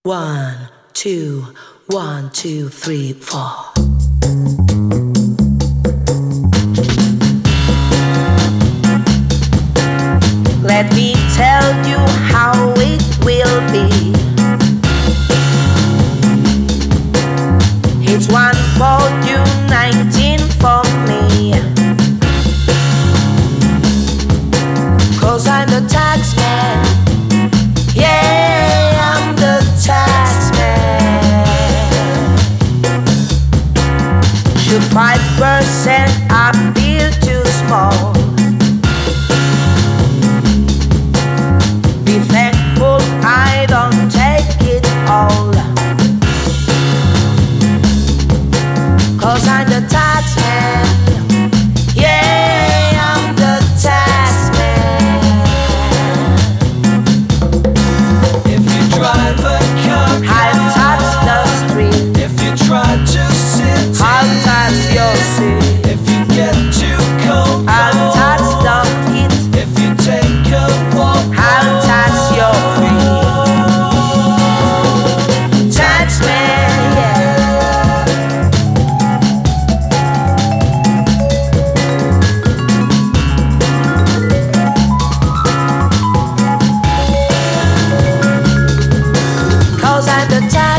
One, two, 1, 2, 3, 4. Let me tell you how it will be. It's 1 for you, 19 for me. 'Cause I'm the tax man. Yeah, I'm the tax man. Should 5% I feel too small? Be thankful I don't take it all. 'Cause I'm the tax man. Yeah, I'm the tax man. If you drive a car, I'll touch the street. if you try to sit, I'll touch your seat. if you get too cold, I'll touch the heat. if you take a walk, I'll touch your feet. Tax man, yeah. Cause I'm the tax